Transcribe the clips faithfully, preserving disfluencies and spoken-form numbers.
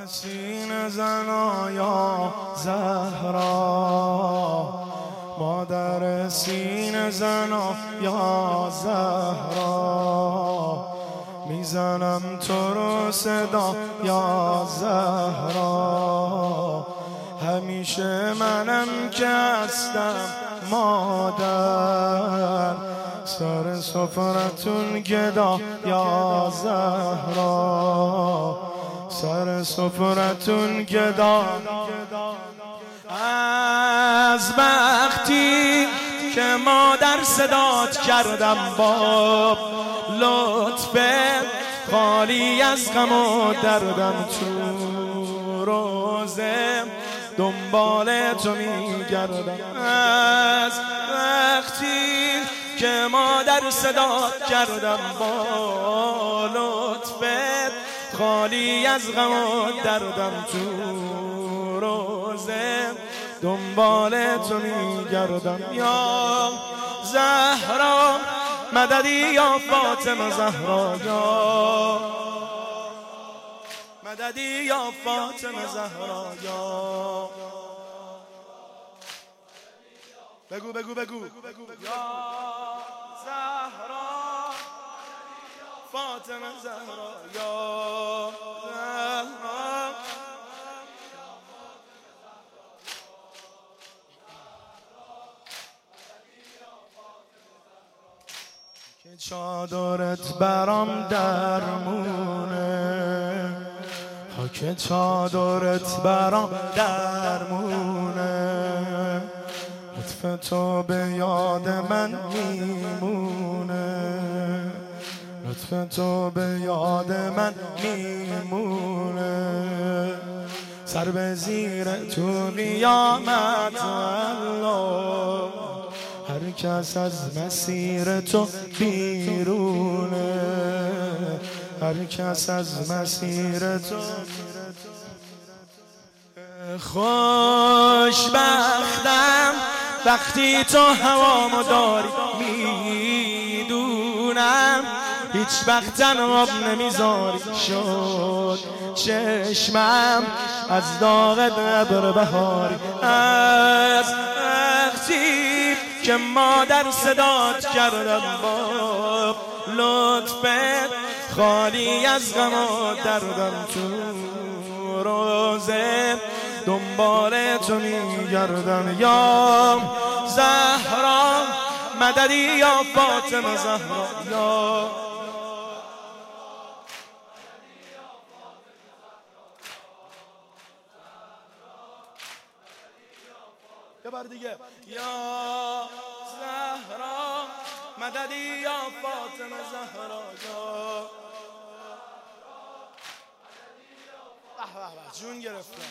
سینه زنا یا زهرا، مادر سینه زنا یا زهرا، میزنم تو رو صدا یا زهرا، همیشه منم که هستم مادر، سر سفرتون گدا یا زهرا، سر سفرتون گدا. از وقتی که مادر صدات کردم با لطفت، خالی از غم و دردم تو روزه دنبال تو میگردم. از وقتی که مادر صدات کردم با لطفت، خالی از غم و دردم تو روزه دنبال تو میگردم. یا زهرا مددی یا فاطمه زهرا، یا مددی یا فاطمه زهرا، یا بگو بگو بگو یا زهرا فاطمه زهرا، یا زهرا. که چادرت برام درمونه، ها که چادرت برام درمونه، لطف تو به یاد من میمونه، لطف تو به یاد من میمونه، سر به زیر تو قیامت الله، هر کس از مسیر تو بیرونه، هر کس از مسیر تو. خوشبختم وقتی تو هوامو داری، میدونم هیچ وقت تنهام نمیذاری، شد چشمم از داغ ابر بهاری. از وقتی که مادر صدات کردم با لطفت، خالی از غم و دردم تو روزه دنبال تو میگردم. یا زهرا مددی یا فاطمه زهرا، یا یه بار دیگه، یا زهرا مددی یا فاطمه زهرا، یا به به جون گرفتم.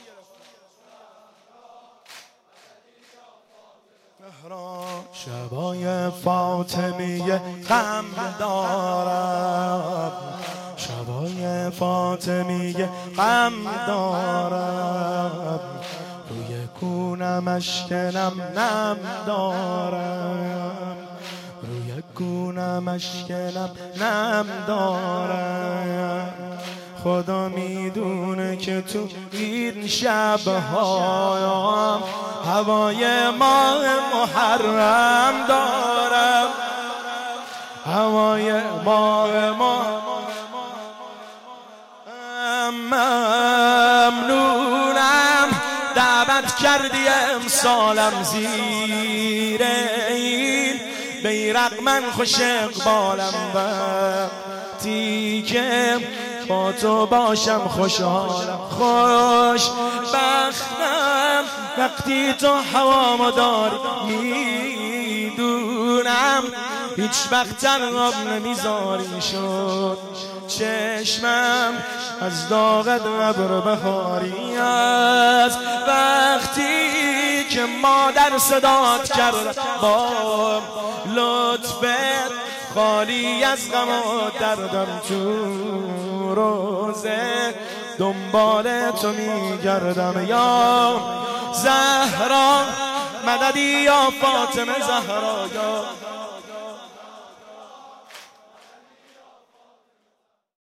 شبای فاطمیه غم دارم، شبای فاطمیه غم دارم، روی کونم اشکنم نم دارم، روی کونم اشکنم نم دارم. خدا میدونه که تو این شبهایم هوای ماه محرم دارم، هوای ماه ما. ممنونم دعوت کردی امسالم زیر این بیرق، من خوش اقبالم وقتی که با تو باشم، خوشحالم خوش بختم وقتی تو هوامو داری، میدونم هیچ وقت تنهام نمیذاری، شد چشمم از داغ ابر بهاری. از وقتی که مادر صدات کرد با لطفت، خالی از غم و دردم تو روزه دنبال تو میگردم. یا زهرا مددی یا فاطمه زهرا، یا